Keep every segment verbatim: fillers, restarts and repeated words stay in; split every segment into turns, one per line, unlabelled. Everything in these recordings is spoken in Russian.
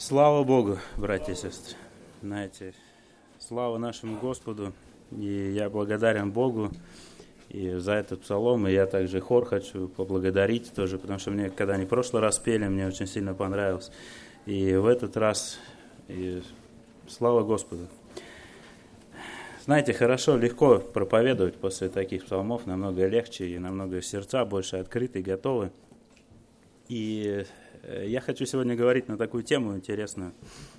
Слава Богу, братья и сестры. Знаете, слава нашему Господу. И я благодарен Богу и за этот псалом. И я также хор хочу поблагодарить тоже, потому что мне, когда они в прошлый раз пели, мне очень сильно понравилось. И в этот раз, и слава Господу. Знаете, хорошо, легко проповедовать после таких псалмов, намного легче и намного сердца больше открыты, готовы. И я хочу сегодня говорить на такую тему интересную.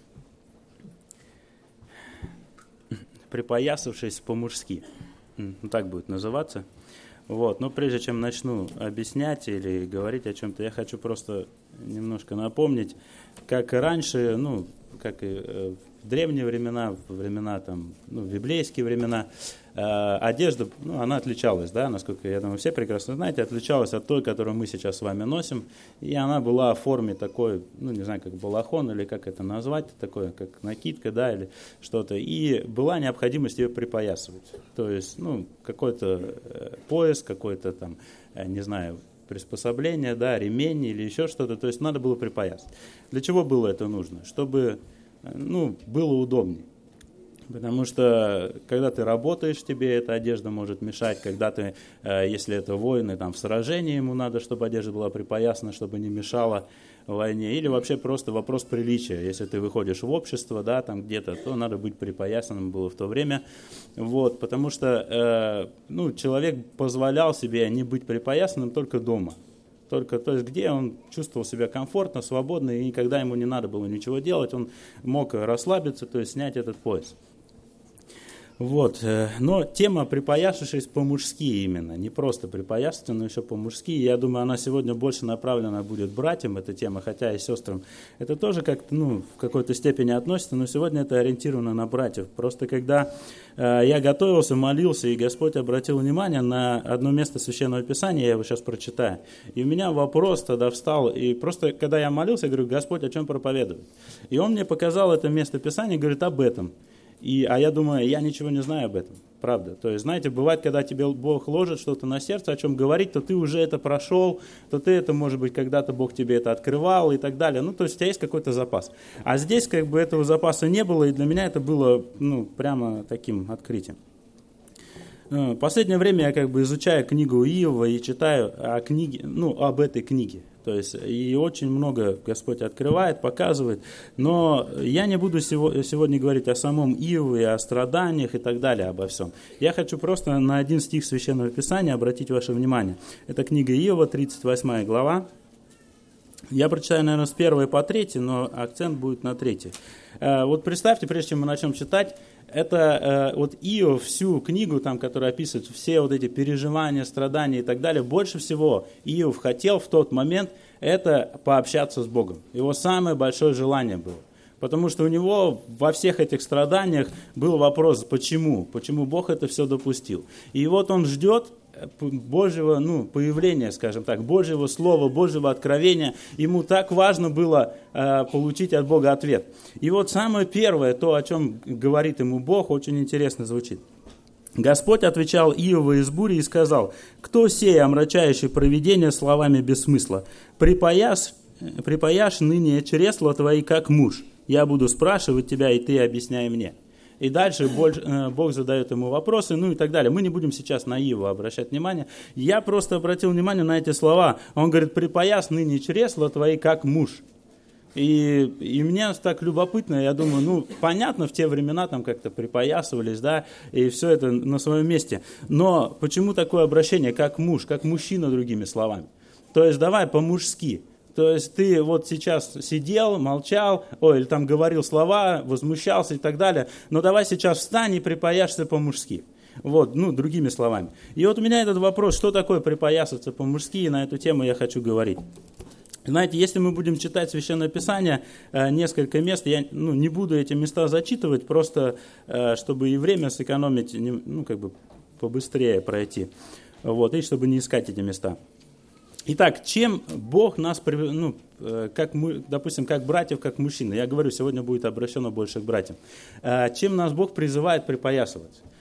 Припоясавшись по-мужски. Ну, так будет называться. Вот. Но прежде чем начну объяснять или говорить о чем-то, я хочу просто немножко напомнить, как и раньше, ну, как и в древние времена, в времена там, ну, в библейские времена, э, одежда, ну, она отличалась, да, насколько, я думаю, все прекрасно знаете, отличалась от той, которую мы сейчас с вами носим, и она была в форме такой, ну, не знаю, как балахон, или как это назвать, такое, как накидка, да, или что-то, и была необходимость ее припоясывать, то есть, ну, какой-то э, пояс, какой-то там, э, не знаю, приспособление, да, ремень или еще что-то, то есть надо было припоясать. Для чего было это нужно? Чтобы, ну, было удобнее. Потому что, когда ты работаешь, тебе эта одежда может мешать, когда ты, если это воины, там, в сражении, ему надо, чтобы одежда была припоясана, чтобы не мешала в войне, или вообще просто вопрос приличия. Если ты выходишь в общество, да, там где-то, то надо быть припоясанным было в то время. Вот, потому что, э, ну, человек позволял себе не быть припоясанным только дома. Только, то есть, где он чувствовал себя комфортно, свободно, и когда ему не надо было ничего делать, он мог расслабиться, то есть снять этот пояс. Вот. Но тема «припоясавшись по-мужски» именно, не просто припоясаться, но еще по-мужски. Я думаю, она сегодня больше направлена будет братьям, эта тема, хотя и сестрам. Это тоже как-то, ну, в какой-то степени относится, но сегодня это ориентировано на братьев. Просто когда э, я готовился, молился, и Господь обратил внимание на одно место Священного Писания, я его сейчас прочитаю, и у меня вопрос тогда встал, и просто когда я молился, я говорю: Господь, о чем проповедовать? И Он мне показал это место Писания, говорит об этом. И, а я думаю, я ничего не знаю об этом, правда. То есть, знаете, бывает, когда тебе Бог ложит что-то на сердце, о чем говорить, то ты уже это прошел, то ты это, может быть, когда-то Бог тебе это открывал и так далее. Ну, то есть, у тебя есть какой-то запас. А здесь, как бы, этого запаса не было, и для меня это было, ну, прямо таким открытием. В последнее время я, как бы, изучаю книгу Иова и читаю о книге, ну, об этой книге. То есть, и очень много Господь открывает, показывает, но я не буду сегодня говорить о самом Иове, о страданиях и так далее, обо всем. Я хочу просто на один стих Священного Писания обратить ваше внимание. Это книга Иова, тридцать восьмая глава. Я прочитаю, наверное, с первой по третьей, но акцент будет на третьей. Вот представьте, прежде чем мы начнем читать, это э, вот Иов, всю книгу, там, которая описывает все вот эти переживания, страдания и так далее, больше всего Иов хотел в тот момент это пообщаться с Богом. Его самое большое желание было. Потому что у него во всех этих страданиях был вопрос, почему? Почему Бог это все допустил? И вот он ждет Божьего, ну, появления, скажем так, Божьего слова, Божьего откровения. Ему так важно было э, получить от Бога ответ. И вот самое первое, то, о чем говорит ему Бог, очень интересно звучит. Господь отвечал Иова из бури и сказал: «Кто сей, омрачающий провидение словами без смысла? Припояс, припояшь ныне чресла твои, как муж. Я буду спрашивать тебя, и ты объясняй мне». И дальше Бог задает ему вопросы, ну и так далее. Мы не будем сейчас на Иова обращать внимание. Я просто обратил внимание на эти слова. Он говорит: «Припояс ныне чресла твои, как муж». И, и мне так любопытно, я думаю, ну, понятно, в те времена там как-то припоясывались, да, и все это на своем месте. Но почему такое обращение, как муж, как мужчина, другими словами? То есть давай по-мужски. То есть ты вот сейчас сидел, молчал, ой, или там говорил слова, возмущался и так далее, но давай сейчас встань и припояшься по-мужски. Вот, ну, другими словами. И вот у меня этот вопрос, что такое припоясаться по-мужски, и на эту тему я хочу говорить. Знаете, если мы будем читать Священное Писание, несколько мест, я, ну, не буду эти места зачитывать, просто чтобы и время сэкономить, ну, как бы побыстрее пройти, вот, и чтобы не искать эти места. Итак, чем Бог нас, ну, как мы, допустим, как братьев, как мужчин, я говорю, сегодня будет обращено больше к братьям, чем нас Бог призывает припоясывать?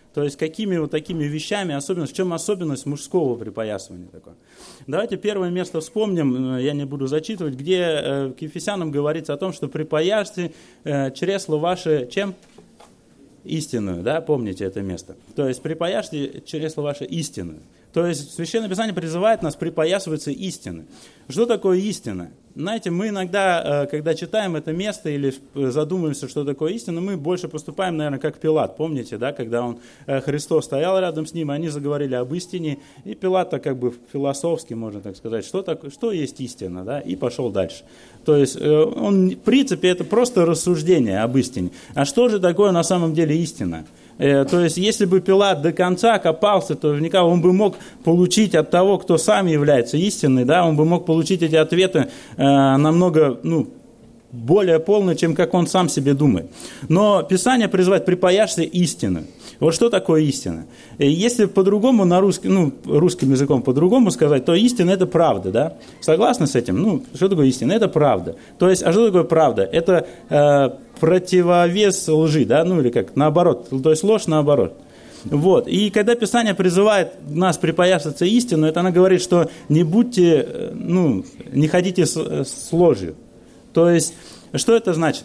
То есть какими вот такими вещами, особенность, в чем особенность мужского припоясывания такое? Давайте первое место вспомним, я не буду зачитывать, где э, к Ефесянам говорится о том, что припояжьте э, чресло ваше чем? Истинную, да, помните это место. То есть припояжьте чресло ваше истинную. То есть Священное Писание призывает нас припоясываться истины. Что такое истина? Знаете, мы иногда, когда читаем это место или задумываемся, что такое истина, мы больше поступаем, наверное, как Пилат. Помните, да, когда он, Христос стоял рядом с ним, и они заговорили об истине, и Пилат-то как бы философски, можно так сказать, что, такое, что есть истина, да, и пошел дальше. То есть он, в принципе, это просто рассуждение об истине. А что же такое на самом деле истина? То есть, если бы Пилат до конца копался, то наверняка он бы мог получить от того, кто сам является истиной, да, он бы мог получить эти ответы э, намного, ну, более полно, чем как он сам себе думает. Но Писание призывает: припояжься истину. Вот что такое истина? Если по-другому на русский, ну, русским языком по-другому сказать, то истина – это правда, да? Согласны с этим? Ну, что такое истина? Это правда. То есть, а что такое правда? Это э, противовес лжи, да? Ну, или как, наоборот, то есть ложь наоборот. Вот. И когда Писание призывает нас припоясаться истину, это оно говорит, что не будьте, ну, не ходите с, с ложью. То есть, что это значит?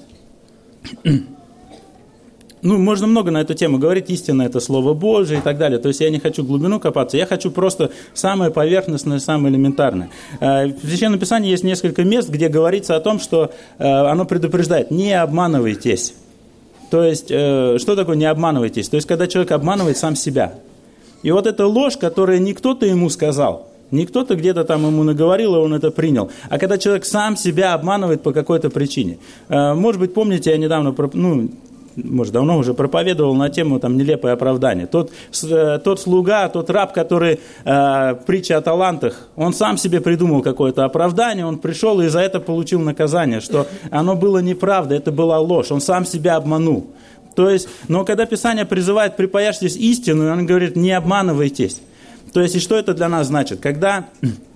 Ну, можно много на эту тему говорить, истина – это Слово Божие и так далее. То есть, я не хочу в глубину копаться, я хочу просто самое поверхностное, самое элементарное. В Священном Писании есть несколько мест, где говорится о том, что оно предупреждает: не обманывайтесь. То есть, что такое не обманывайтесь? То есть, когда человек обманывает сам себя. И вот эта ложь, которую не кто-то ему сказал, не кто-то где-то там ему наговорил, и он это принял, а когда человек сам себя обманывает по какой-то причине. Может быть, помните, я недавно, ну, может, давно уже проповедовал на тему там нелепое оправдание. Тот, тот слуга, тот раб, который э, притча о талантах, он сам себе придумал какое-то оправдание, он пришел и за это получил наказание, что оно было неправда, это была ложь, он сам себя обманул. То есть, но когда Писание призывает: припояжьтесь истину, он говорит: не обманывайтесь. То есть, и что это для нас значит? Когда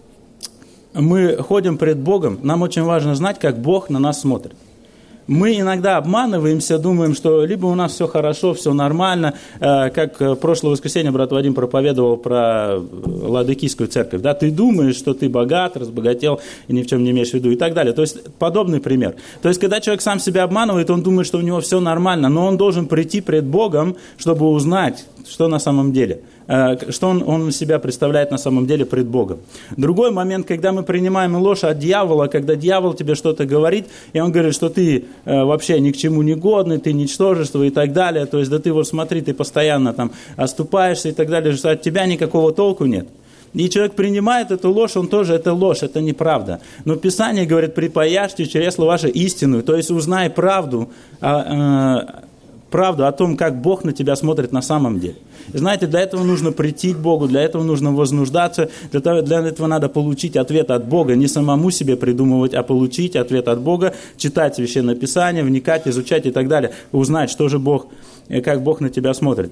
мы ходим пред Богом, нам очень важно знать, как Бог на нас смотрит. Мы иногда обманываемся, думаем, что либо у нас все хорошо, все нормально, как в прошлое воскресенье брат Вадим проповедовал про Ладыкийскую церковь. Да? Ты думаешь, что ты богат, разбогател и ни в чем не имеешь в виду и так далее. То есть подобный пример. То есть когда человек сам себя обманывает, он думает, что у него все нормально, но он должен прийти пред Богом, чтобы узнать, что на самом деле. Что он, он себя представляет на самом деле пред Богом. Другой момент, когда мы принимаем ложь от дьявола, когда дьявол тебе что-то говорит, и он говорит, что ты э, вообще ни к чему не годный, ты ничтожество и так далее, то есть, да ты вот смотри, ты постоянно там оступаешься и так далее, что от тебя никакого толку нет. И человек принимает эту ложь, он тоже, это ложь, это неправда. Но Писание говорит: припояжьте чресло ваше истину, то есть узнай правду, э, э, правду о том, как Бог на тебя смотрит на самом деле. И знаете, для этого нужно прийти к Богу, для этого нужно вознуждаться, для, того, для этого надо получить ответ от Бога, не самому себе придумывать, а получить ответ от Бога, читать Священное Писание, вникать, изучать и так далее, узнать, что же Бог, как Бог на тебя смотрит.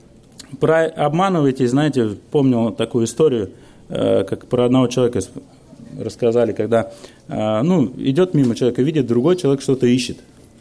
Про обманываетесь, знаете, помнил такую историю, как про одного человека рассказали, когда, ну, идет мимо человека, видит, другой человек что-то ищет.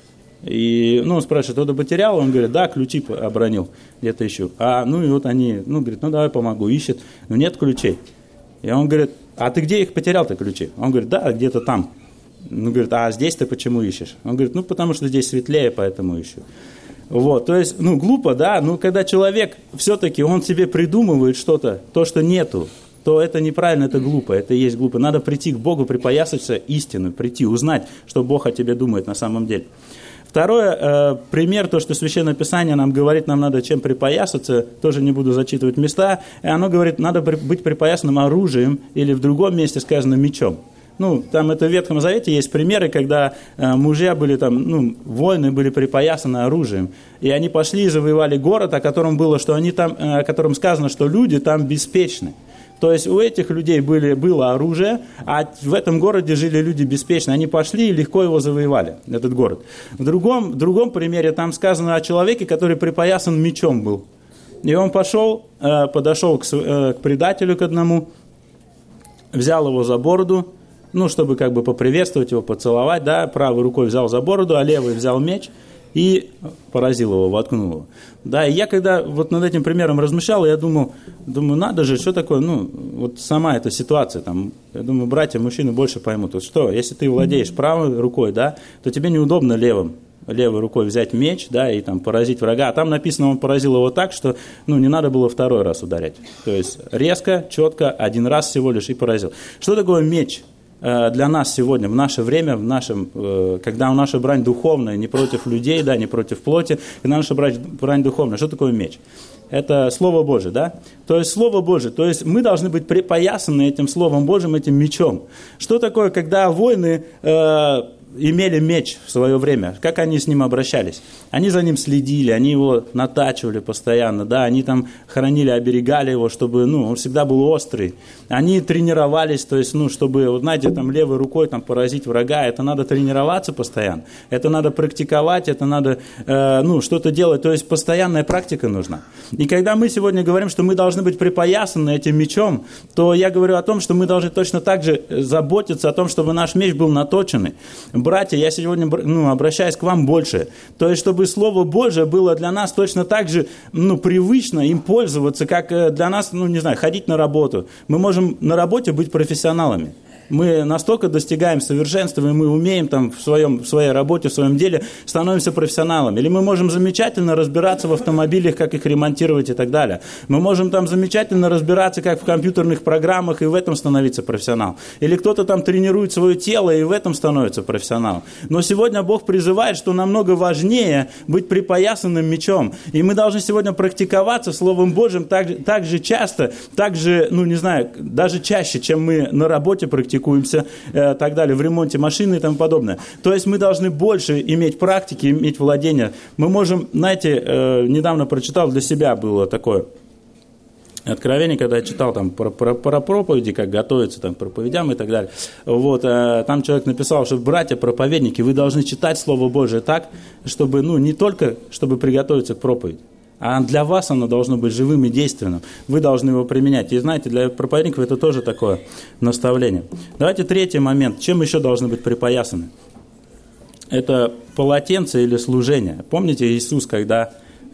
И, ну, он спрашивает: кто-то потерял? Он говорит: да, ключи обронил, где-то ищу. А, ну, и вот они, ну, говорит: ну, давай помогу, ищет, но нет ключей. И он говорит: а ты где их потерял-то, ключи? Он говорит: да, где-то там. Ну, говорит: а здесь ты почему ищешь? Он говорит: ну, потому что здесь светлее, поэтому ищу. Вот, то есть, ну, глупо, да, но когда человек все-таки, он себе придумывает что-то, то, что нету, то это неправильно, это глупо, это и есть глупо. Надо прийти к Богу, припоясаться истину, прийти, узнать, что Бог о тебе думает на самом деле. Второй э, пример, то, что Священное Писание нам говорит, нам надо чем припоясаться, тоже не буду зачитывать места, и оно говорит, надо быть припоясанным оружием, или в другом месте сказано мечом. Ну, там это в Ветхом Завете есть примеры, когда э, мужья были там, ну, воины были припоясаны оружием, и они пошли и завоевали город, о котором было, что они там, э, о котором сказано, что люди там беспечны. То есть у этих людей были, было оружие, а в этом городе жили люди беспечные. Они пошли и легко его завоевали, этот город. В другом, в другом примере там сказано о человеке, который припоясан мечом был. И он пошел, подошел к, к предателю к одному, взял его за бороду, ну, чтобы как бы поприветствовать его, поцеловать, да, правой рукой взял за бороду, а левой взял меч и поразил его, воткнул его. Да, и я когда вот над этим примером размышлял, я думал, думаю, надо же, что такое, ну, вот сама эта ситуация, там, я думаю, братья, мужчины больше поймут, вот что, если ты владеешь правой рукой, да, то тебе неудобно левым, левой рукой взять меч, да, и там поразить врага, а там написано, он поразил его так, что, ну, не надо было второй раз ударять, то есть резко, четко, один раз всего лишь и поразил. Что такое меч? Для нас сегодня, в наше время, в нашем, когда наша брань духовная, не против людей, да, не против плоти, когда наша брань, брань духовная, что такое меч? Это Слово Божие, да? То есть Слово Божие, то есть мы должны быть припоясаны этим Словом Божьим, этим мечом. Что такое, когда воины э, имели меч в свое время, как они с ним обращались? Они за ним следили, они его натачивали постоянно, да, они там хранили, оберегали его, чтобы, ну, он всегда был острый. Они тренировались, то есть, ну, чтобы, вот знаете, там левой рукой там поразить врага, это надо тренироваться постоянно, это надо практиковать, это надо, э, ну, что-то делать, то есть постоянная практика нужна. И когда мы сегодня говорим, что мы должны быть припоясаны этим мечом, то я говорю о том, что мы должны точно так же заботиться о том, чтобы наш меч был наточенный. Братья, я сегодня, ну, обращаюсь к вам больше, то есть, чтобы Слово Божие было для нас точно так же, ну, привычно им пользоваться, как для нас, ну, не знаю, ходить на работу. Мы можем на работе быть профессионалами. Мы настолько достигаем совершенства, и мы умеем там в, своем, в своей работе, в своем деле, становимся профессионалами. Или мы можем замечательно разбираться в автомобилях, как их ремонтировать и так далее. Мы можем там замечательно разбираться, как в компьютерных программах, и в этом становиться профессионалом. Или кто-то там тренирует свое тело, и в этом становится профессионалом. Но сегодня Бог призывает, что намного важнее быть припоясанным мечом. И мы должны сегодня практиковаться Словом Божьим так, так же часто, так же, ну не знаю, даже чаще, чем мы на работе практикуем. практикуемся, э, так далее, в ремонте машины и тому подобное. То есть мы должны больше иметь практики, иметь владение. Мы можем, знаете, э, недавно прочитал, для себя было такое откровение, когда я читал там про, про, про проповеди, как готовиться там, к проповедям и так далее. Вот, э, там человек написал, что братья проповедники, вы должны читать Слово Божие так, чтобы, ну, не только, чтобы приготовиться к проповеди, а для вас оно должно быть живым и действенным. Вы должны его применять. И знаете, для проповедников это тоже такое наставление. Давайте третий момент. Чем еще должны быть припоясаны? Это полотенце или служение. Помните Иисус, когда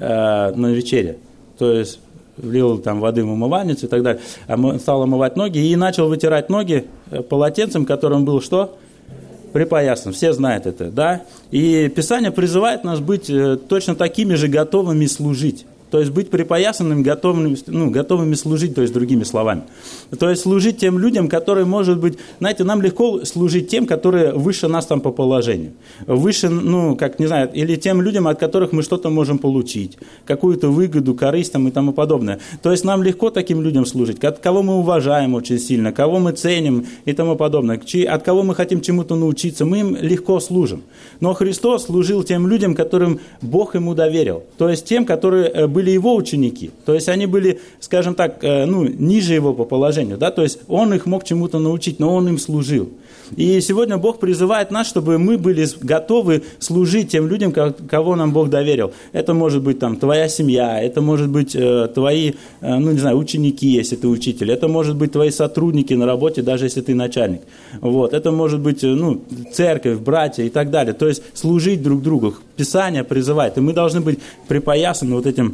э, на вечере, то есть влил там воды в умывальницу и так далее, а стал омывать ноги и начал вытирать ноги полотенцем, которым был что? Припоясан. Все знают это, да? И Писание призывает нас быть точно такими же готовыми служить. То есть быть припоясанными, готовыми, ну, готовыми служить, то есть другими словами. То есть служить тем людям, которые, может быть, знаете, нам легко служить тем, которые выше нас там по положению. Выше, ну, как, не знаю, или тем людям, от которых мы что-то можем получить, какую-то выгоду, корысть там и тому подобное. То есть нам легко таким людям служить, от кого мы уважаем очень сильно, кого мы ценим и тому подобное, от кого мы хотим чему-то научиться, мы им легко служим. Но Христос служил тем людям, которым Бог ему доверил. То есть тем, которые были были его ученики, то есть они были, скажем так, ну, ниже его по положению, да, то есть он их мог чему-то научить, но он им служил. И сегодня Бог призывает нас, чтобы мы были готовы служить тем людям, кого нам Бог доверил. Это может быть там твоя семья, это может быть э, твои, э, ну не знаю, ученики, если ты учитель, это может быть твои сотрудники на работе, даже если ты начальник. Вот. Это может быть, ну, церковь, братья и так далее. То есть служить друг другу. Писание призывает, и мы должны быть припоясаны вот этим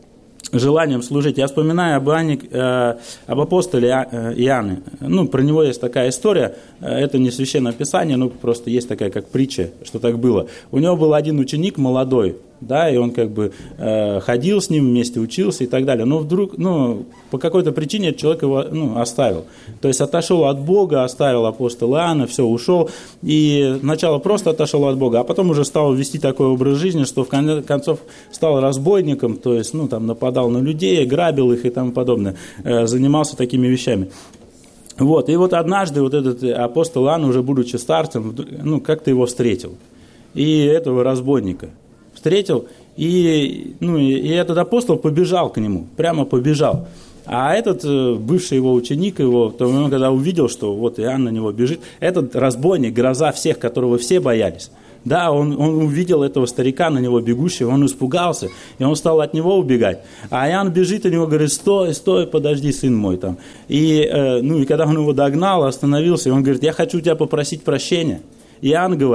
желанием служить. Я вспоминаю об, Иоанне, э, об апостоле Иоанне. Ну, про него есть такая история. Это не священное писание, но просто есть такая как притча, что так было. У него был один ученик молодой, да, и он как бы э, ходил с ним вместе, учился и так далее. Но вдруг, ну, по какой-то причине человек его, ну, оставил. То есть отошел от Бога, оставил апостола Иоанна, все, ушел. И сначала просто отошел от Бога, а потом уже стал вести такой образ жизни, что в конце концов стал разбойником, то есть, ну, там, нападал на людей, грабил их и тому подобное, э, занимался такими вещами. Вот, и вот однажды вот этот апостол Иоанн, уже будучи старцем, ну, как-то его встретил. И этого разбойника встретил, и, ну, и этот апостол побежал к нему, прямо побежал. А этот бывший его ученик, его, то он когда увидел, что вот Иоанн на него бежит, этот разбойник, гроза всех, которого все боялись, да, он, он увидел этого старика, на него бегущего, он испугался, и он стал от него убегать. А Иоанн бежит, и него говорит: стой, стой, подожди, сын мой. Там. И, э, ну, и когда он его догнал, остановился, и он говорит: я хочу у тебя попросить прощения. И Иоанн говорит,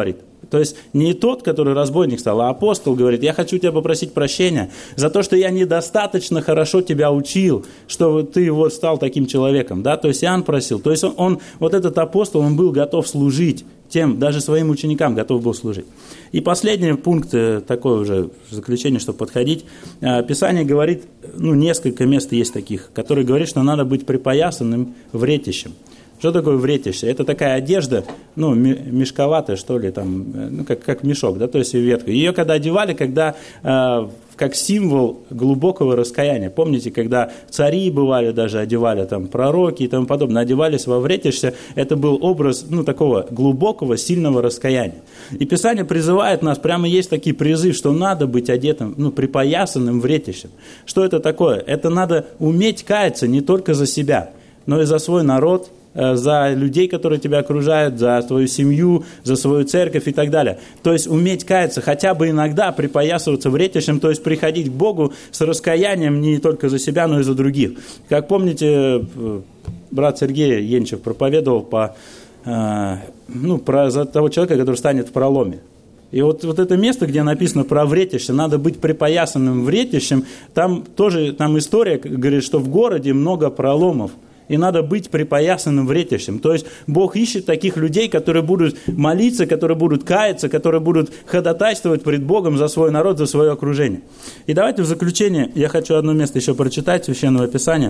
То есть не тот, который разбойник стал, а апостол говорит: я хочу тебя попросить прощения за то, что я недостаточно хорошо тебя учил, что ты вот стал таким человеком. Да? То есть Иоанн просил. То есть он, он, вот этот апостол, он был готов служить тем, даже своим ученикам готов был служить. И последний пункт, такое уже заключение, чтобы подходить. Писание говорит, ну, несколько мест есть таких, которые говорят, что надо быть припоясанным вретищем. Что такое вретище? Это такая одежда, ну, мешковатая, что ли, там, ну, как, как мешок, да, то есть ветка. Ее когда одевали, когда, э, как символ глубокого раскаяния. Помните, когда цари бывали, даже одевали, там, пророки и тому подобное, одевались во вретище, это был образ, ну, такого глубокого, сильного раскаяния. И Писание призывает нас, прямо есть такие призывы, что надо быть одетым, ну, припоясанным вретищем. Что это такое? Это надо уметь каяться не только за себя, но и за свой народ, за людей, которые тебя окружают, за твою семью, за свою церковь и так далее. То есть уметь каяться, хотя бы иногда припоясываться вретищем, то есть приходить к Богу с раскаянием не только за себя, но и за других. Как помните, брат Сергей Енчев проповедовал по, ну, про за того человека, который станет в проломе. И вот, вот это место, где написано про вретище, надо быть припоясанным вретищем, там тоже там история говорит, что в городе много проломов. И надо быть припоясанным вретищем. То есть Бог ищет таких людей, которые будут молиться, которые будут каяться, которые будут ходатайствовать пред Богом за свой народ, за свое окружение. И давайте в заключение, я хочу одно место еще прочитать Священного Писания.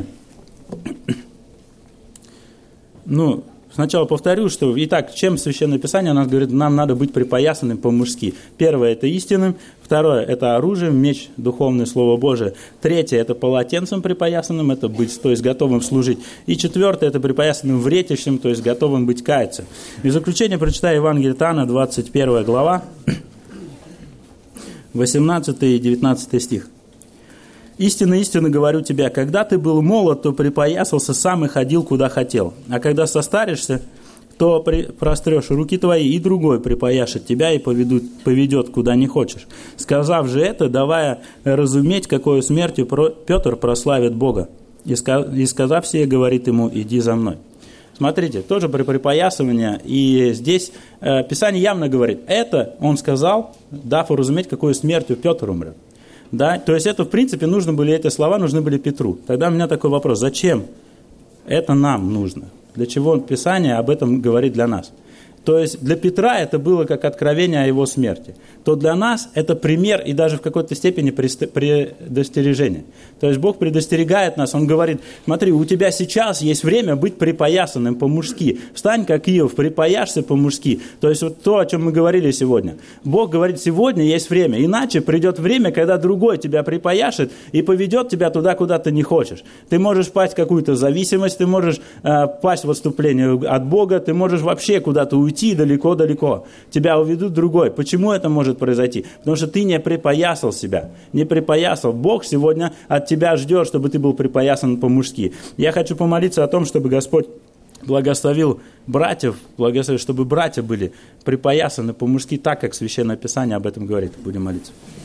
Ну, сначала повторю, что, итак, чем Священное Писание у нас говорит, нам надо быть припоясанным по-мужски. Первое – это истинным. Второе – это оружием, меч, духовное Слово Божие. Третье – это полотенцем припоясанным, это быть, то есть готовым служить. И четвертое – это припоясанным вретищем, то есть готовым быть каяться. И в заключение прочитаю Евангелие от Иоанна, двадцать первая глава, восемнадцатый и девятнадцатый стих. «Истинно, истинно говорю тебе, когда ты был молод, то припоясался сам и ходил, куда хотел. А когда состаришься, то прострешь руки твои, и другой припояшет тебя и поведут, поведет, куда не хочешь. Сказав же это, давая разуметь, какой смертью Петр прославит Бога. И сказав сие, говорит ему: иди за мной». Смотрите, тоже при припоясывании, и здесь э, Писание явно говорит, это он сказал, дав разуметь, какой смертью Петр умрет. Да? То есть это, в принципе, нужны были, эти слова нужны были Петру. Тогда у меня такой вопрос, зачем это нам нужно? Для чего Писание об этом говорит для нас? То есть для Петра это было как откровение о его смерти. То для нас это пример и даже в какой-то степени предостережение. То есть Бог предостерегает нас, Он говорит: смотри, у тебя сейчас есть время быть припоясанным по-мужски. Встань, как Иов, припояшься по-мужски. То есть вот то, о чем мы говорили сегодня. Бог говорит, сегодня есть время. Иначе придет время, когда другой тебя припояшет и поведет тебя туда, куда ты не хочешь. Ты можешь впасть в какую-то зависимость, ты можешь э, впасть в отступление от Бога, ты можешь вообще куда-то уйти далеко-далеко. Тебя уведут другой. Почему это может произойти? Потому что ты не припоясал себя. Не припоясал. Бог сегодня от тебя ждет, чтобы ты был припоясан по-мужски. Я хочу помолиться о том, чтобы Господь благословил братьев, благословил, чтобы братья были припоясаны по-мужски, так как Священное Писание об этом говорит. Будем молиться.